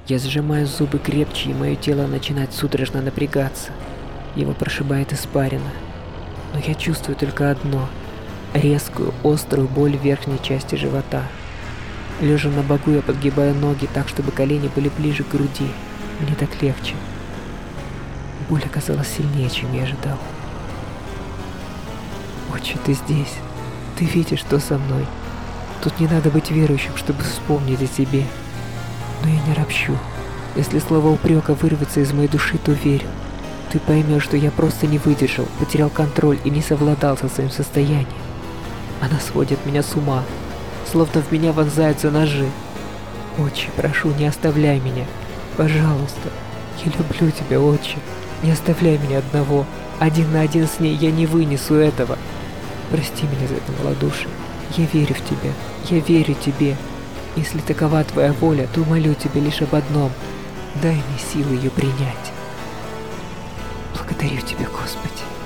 Я сжимаю зубы крепче, и мое тело начинает судорожно напрягаться. Его прошибает испарина. Но я чувствую только одно – резкую, острую боль в верхней части живота. Лежа на боку, я подгибаю ноги так, чтобы колени были ближе к груди. Мне так легче. Боль оказалась сильнее, чем я ожидал. Отче, ты здесь. Ты видишь, что со мной. Тут не надо быть верующим, чтобы вспомнить о тебе. Но я не ропщу. Если слово упрека вырвется из моей души, то верю. Ты поймешь, что я просто не выдержал, потерял контроль и не совладал со своим состоянием. Она сводит меня с ума, словно в меня вонзаются ножи. Отче, прошу, не оставляй меня. Пожалуйста. Я люблю тебя, отче. Не оставляй меня одного. Один на один с ней я не вынесу этого. Прости меня за это малодушие. Я верю в тебя. Я верю тебе. Если такова твоя воля, то молю тебя лишь об одном. Дай мне силы ее принять. Благодарю тебя, Господи.